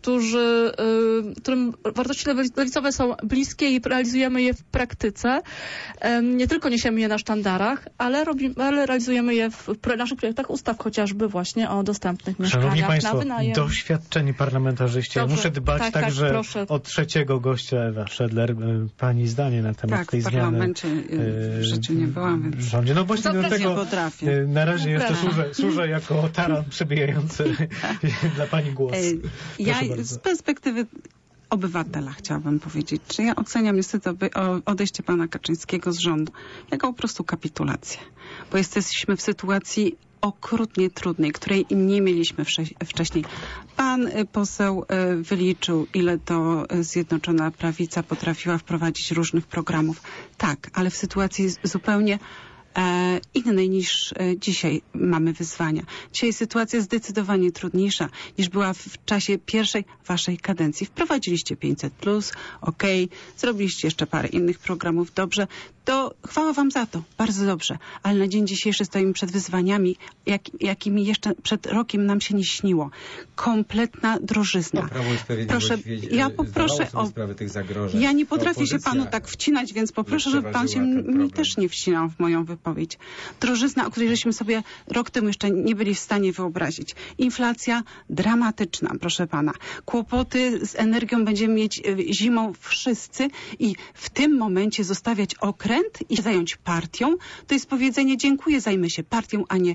wartości lewicowe są bliskie i realizujemy je w praktyce. Nie tylko niesiemy je na sztandarach, ale realizujemy je w naszych projektach ustaw, chociażby właśnie o dostępnych mieszkaniach. Szanowni Państwo, na wynajem. Doświadczeni parlamentarzyści. Ja muszę dbać także o trzeciego gościa, Ewa Szedler. Pani zdanie na temat tej zmiany. Tak, w parlamencie w życiu nie byłam. W rządzie. No właśnie do tego na razie jeszcze służę jako taran przebijający dla Pani głos. Ja z perspektywy obywatela chciałabym powiedzieć, że ja oceniam niestety odejście pana Kaczyńskiego z rządu jako po prostu kapitulację. Bo jesteśmy w sytuacji okrutnie trudnej, której nie mieliśmy wcześniej. Pan poseł wyliczył, ile to Zjednoczona Prawica potrafiła wprowadzić różnych programów. Tak, ale w sytuacji zupełnie innej niż dzisiaj mamy wyzwania. Dzisiaj sytuacja zdecydowanie trudniejsza niż była w czasie pierwszej waszej kadencji. Wprowadziliście 500+, zrobiliście jeszcze parę innych programów, dobrze. To chwała wam za to, bardzo dobrze. Ale na dzień dzisiejszy stoimy przed wyzwaniami, jakimi jeszcze przed rokiem nam się nie śniło. Kompletna drożyzna. Proszę, ja poproszę o sprawę tych zagrożeń. Ja nie potrafię się panu tak wcinać, więc poproszę, żeby pan się mi też nie wcinał w moją wypowiedź. Drożyzna, o której żeśmy sobie rok temu jeszcze nie byli w stanie wyobrazić. Inflacja dramatyczna, proszę pana. Kłopoty z energią będziemy mieć zimą wszyscy i w tym momencie zostawiać okręt i zająć partią, to jest powiedzenie: dziękuję, zajmę się partią, a nie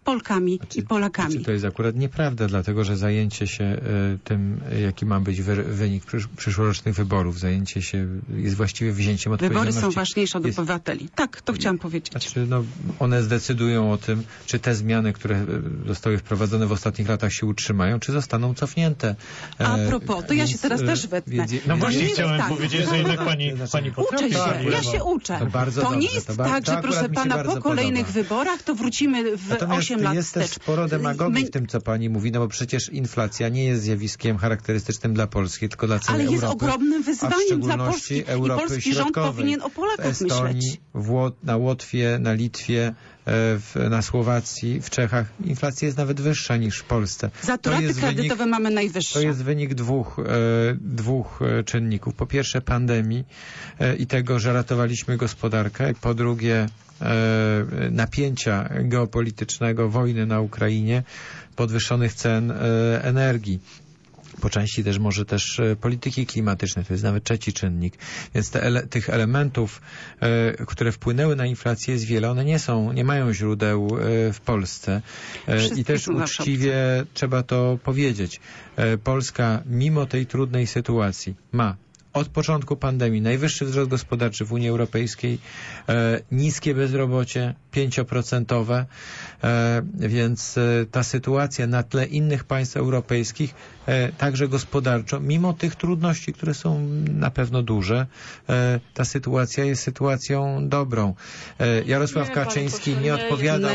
Polkami i Polakami. To jest akurat nieprawda, dlatego że zajęcie się tym, jaki ma być wynik przyszłorocznych wyborów, zajęcie się jest właściwie wzięciem odpowiedzialności. Wybory są ważniejsze od obywateli. Tak, to chciałam powiedzieć. Znaczy, one zdecydują o tym, czy te zmiany, które zostały wprowadzone w ostatnich latach się utrzymają, czy zostaną cofnięte. A propos, to ja się teraz też wetnę. No właśnie nie chciałem tak. powiedzieć, że jednak pani potrafi. Uczę się, ja się uczę. To nie jest tak, że proszę pana, po kolejnych wyborach to wrócimy w 8 lat jest wstecz. też sporo demagogii w tym, co pani mówi, no bo przecież inflacja nie jest zjawiskiem charakterystycznym dla Polski, tylko dla całej Europy. Ale jest ogromnym wyzwaniem dla Polski i Europy polski rząd powinien o Polakach w Estonii, myśleć. na Łotwie, na Litwie, na Słowacji, w Czechach inflacja jest nawet wyższa niż w Polsce. Za to raty kredytowe mamy najwyższe. To jest wynik dwóch czynników. Po pierwsze pandemii i tego, że ratowaliśmy gospodarkę. Po drugie napięcia geopolitycznego, wojny na Ukrainie, podwyższonych cen energii. Po części też może też polityki klimatycznej, to jest nawet trzeci czynnik. Więc tych elementów, które wpłynęły na inflację jest wiele. One nie mają źródeł w Polsce. I też uczciwie trzeba to powiedzieć. Polska mimo tej trudnej sytuacji ma od początku pandemii najwyższy wzrost gospodarczy w Unii Europejskiej, niskie bezrobocie, 5%, więc ta sytuacja na tle innych państw europejskich, także gospodarczo, mimo tych trudności, które są na pewno duże, ta sytuacja jest sytuacją dobrą. Jarosław Kaczyński nie odpowiadał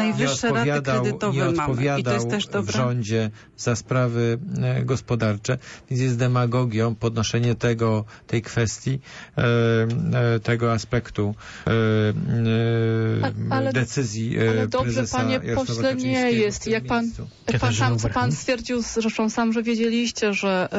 w rządzie za sprawy gospodarcze, więc jest demagogią podnoszenie tej kwestii, tego aspektu decyzji ale dobrze, prezesa panie Jarosława pośle, nie jest. Jak pan stwierdził zresztą sam, że wiedzieliście,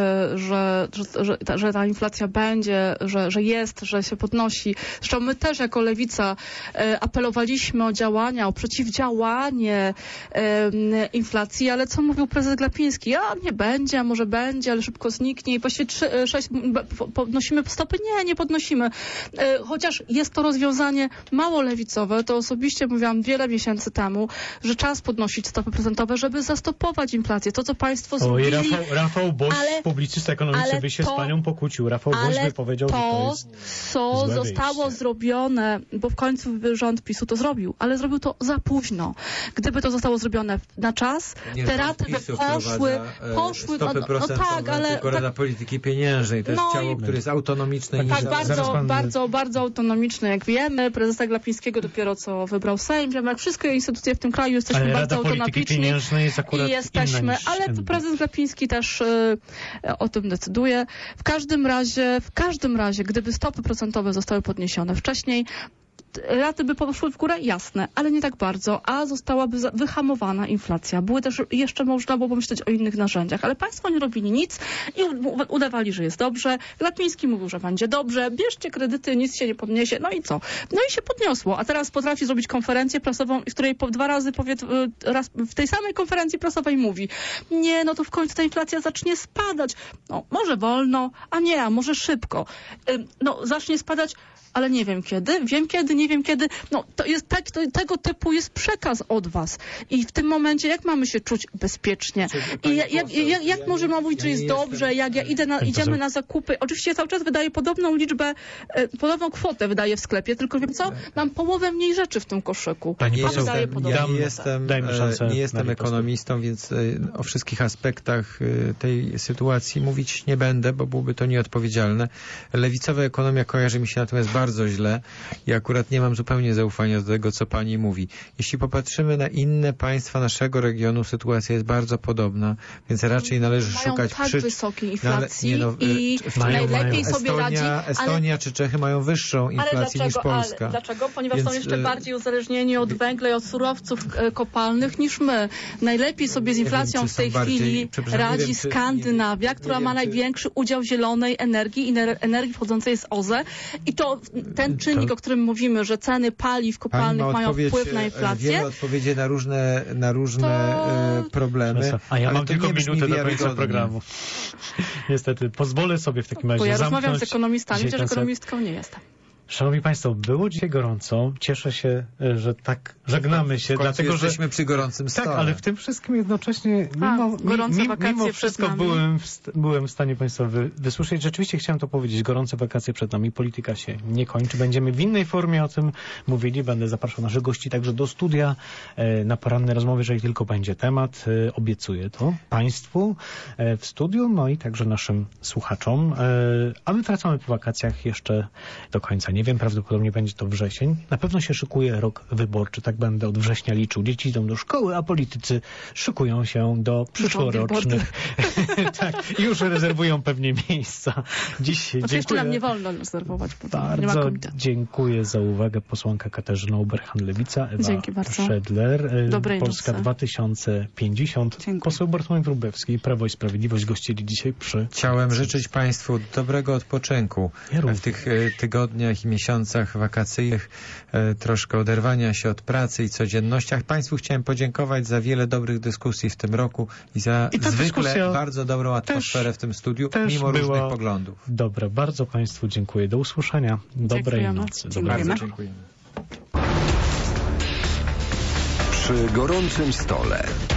że ta inflacja będzie, że jest, że się podnosi. Zresztą my też jako Lewica apelowaliśmy o działania, o przeciwdziałanie inflacji, ale co mówił prezes Glapiński? Nie będzie, a może będzie, ale szybko zniknie i właściwie 6 podnosimy stopy? Nie podnosimy. Chociaż jest to rozwiązanie mało lewicowe, to osobiście mówiłam wiele miesięcy temu, że czas podnosić stopy procentowe, żeby zastopować inflację. To, co państwo zrobili... Rafał Boś, publicysta ekonomiczny, by się z panią pokłócił. Rafał Boś by powiedział, że to jest co zostało zrobione, bo w końcu rząd PiS-u to zrobił, ale zrobił to za późno. Gdyby to zostało zrobione na czas, te raty by poszły... Stopy procentowe, ale tylko Rada Polityki Pieniężnej. To jest ciało, które jest autonomiczne. Tak, bardzo autonomiczne, jak wiemy. Prezesa Glapińskiego dopiero co wybrał Sejm. Wiemy, jak wszystkie instytucje w tym kraju jesteśmy ale bardzo Rada Polityki Pieniężnej jest akurat i jesteśmy, ale prezes Glapiński też o tym decyduje. W każdym razie, gdyby stopy procentowe zostały podniesione wcześniej, raty by poszły w górę, jasne, ale nie tak bardzo, a zostałaby wyhamowana inflacja. Były też jeszcze można było pomyśleć o innych narzędziach, ale państwo nie robili nic i udawali, że jest dobrze. Glapiński mówił, że będzie dobrze, bierzcie kredyty, nic się nie podniesie, no i co? No i się podniosło, a teraz potrafi zrobić konferencję prasową, w której dwa razy raz w tej samej konferencji prasowej mówi, nie, no to w końcu ta inflacja zacznie spadać. No, może wolno, a może szybko. Zacznie spadać, ale nie wiem kiedy. Wiem kiedy, nie wiem kiedy. No, to jest tego typu jest przekaz od was. I w tym momencie jak mamy się czuć bezpiecznie? I jak możemy mówić, że jest dobrze, jak idziemy na zakupy. Oczywiście cały czas wydaje podobną liczbę, podobną kwotę wydaje w sklepie, tylko wiem co? Mam połowę mniej rzeczy w tym koszyku. Nie jestem ekonomistą, więc o wszystkich aspektach tej sytuacji mówić nie będę, bo byłoby to nieodpowiedzialne. Lewicowa ekonomia kojarzy mi się natomiast bardzo źle i akurat nie mam zupełnie zaufania do tego, co pani mówi. Jeśli popatrzymy na inne państwa naszego regionu, sytuacja jest bardzo podobna, więc raczej należy szukać przyczyn. Wysokiej inflacji i najlepiej sobie radzi. Estonia czy Czechy mają wyższą inflację niż Polska. Dlaczego? Ponieważ są jeszcze bardziej uzależnieni od węgla i od surowców kopalnych niż my. Najlepiej sobie z inflacją w tej chwili radzi Skandynawia, która ma największy udział zielonej energii i energii pochodzącej z OZE. I to ten czynnik, o którym mówimy, że ceny paliw kopalnych mają wpływ na inflację. Wiele odpowiedzi na różne problemy. A ja mam tylko minutę do końca programu. Niestety, pozwolę sobie w takim razie bo ja rozmawiam z ekonomistami, chociaż ekonomistką nie jestem. Szanowni Państwo, było dzisiaj gorąco. Cieszę się, że tak żegnamy się, dlatego że jesteśmy przy gorącym stole. tak, ale w tym wszystkim jednocześnie mimo wszystko byłem w stanie Państwa wysłyszeć. Rzeczywiście chciałem to powiedzieć. Gorące wakacje przed nami. Polityka się nie kończy. Będziemy w innej formie o tym mówili. Będę zapraszał naszych gości także do studia na poranne rozmowy, jeżeli tylko będzie temat. Obiecuję to Państwu w studiu, no i także naszym słuchaczom. A my wracamy po wakacjach jeszcze do końca. Nie wiem, prawdopodobnie będzie to wrzesień. Na pewno się szykuje rok wyborczy, tak będę od września liczył. Dzieci idą do szkoły, a politycy szykują się do przyszłorocznych. Tak, już rezerwują pewnie miejsca. Dziś Jeszcze nam nie wolno rezerwować, bo bardzo nie ma komitetu. dziękuję za uwagę. Posłanka Katarzyna Uberhan-Lewica, Ewa Szedler, Polska 2050. Dziękuję. Poseł Bartłomiej Wróblewski, Prawo i Sprawiedliwość gościli dzisiaj przy... Chciałem życzyć Państwu dobrego odpoczynku w tych tygodniach i miesiącach wakacyjnych, troszkę oderwania się od pracy i codziennościach. Państwu chciałem podziękować za wiele dobrych dyskusji w tym roku i za zwykle bardzo dobrą atmosferę w tym studiu, mimo różnych poglądów. Dobra, bardzo Państwu dziękuję. Do usłyszenia. Dobrej nocy. Bardzo dziękujemy. Przy gorącym stole.